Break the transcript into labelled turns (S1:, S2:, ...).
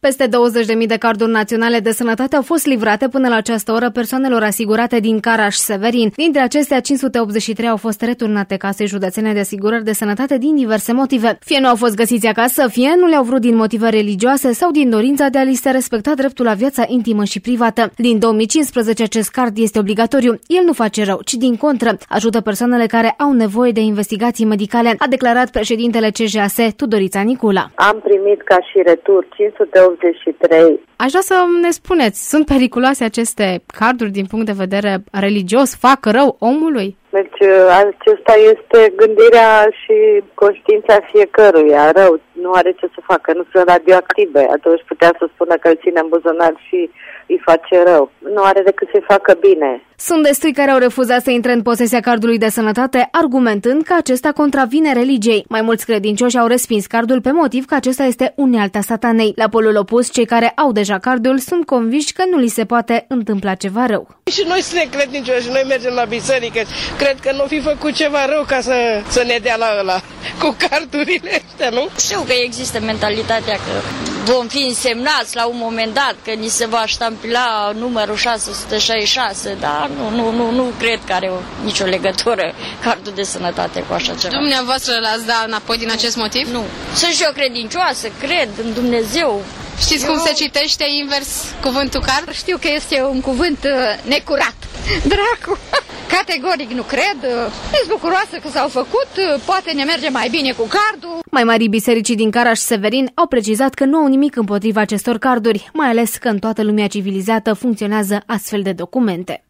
S1: Peste 20.000 de carduri naționale de sănătate au fost livrate până la această oră persoanelor asigurate din Caraș-Severin. Dintre acestea, 583 au fost returnate casei județene de asigurări de sănătate din diverse motive. Fie nu au fost găsiți acasă, fie nu le-au vrut din motive religioase sau din dorința de a li se respecta dreptul la viața intimă și privată. Din 2015 acest card este obligatoriu. El nu face rău, ci din contră ajută persoanele care au nevoie de investigații medicale, a declarat președintele CJAS, Tudorița Nicula.
S2: Am primit ca și retur 583.
S1: Aș vrea să ne spuneți, sunt periculoase aceste carduri din punct de vedere religios? Fac rău omului?
S2: Deci acesta este gândirea și conștiința fiecăruia. Rău, nu are ce să facă, nu sunt radioactive. Atunci putea să spună că îl ține în buzunar și îi face rău. Nu are decât să-i facă bine.
S1: Sunt destui care au refuzat să intre în posesia cardului de sănătate, argumentând că acesta contravine religiei. Mai mulți credincioși au respins cardul pe motiv că acesta este unealta satanei. La polul opus, cei care au deja cardul sunt convinși că nu li se poate întâmpla ceva rău.
S3: Și noi suntem credincioși și noi mergem la biserică. Cred că nu fi făcut ceva rău ca să ne dea la ăla cu cardurile astea, nu?
S4: Știu că există mentalitatea că vom fi însemnați la un moment dat, că ni se va ștampila numărul 666, dar nu cred că are nicio legătură cardul de sănătate cu așa ceva.
S5: Dumneavoastră l-ați dat înapoi din acest motiv?
S4: Nu. Sunt și eu credincioasă, cred în Dumnezeu.
S5: Știți cum se citește invers cuvântul card?
S6: Știu că este un cuvânt necurat. Dracu! Categoric nu cred. Sunt bucuroasă că s-au făcut, poate ne merge mai bine cu cardul.
S1: Mai mari bisericii din Caraș-Severin au precizat că nu au nimic împotriva acestor carduri, mai ales că în toată lumea civilizată funcționează astfel de documente.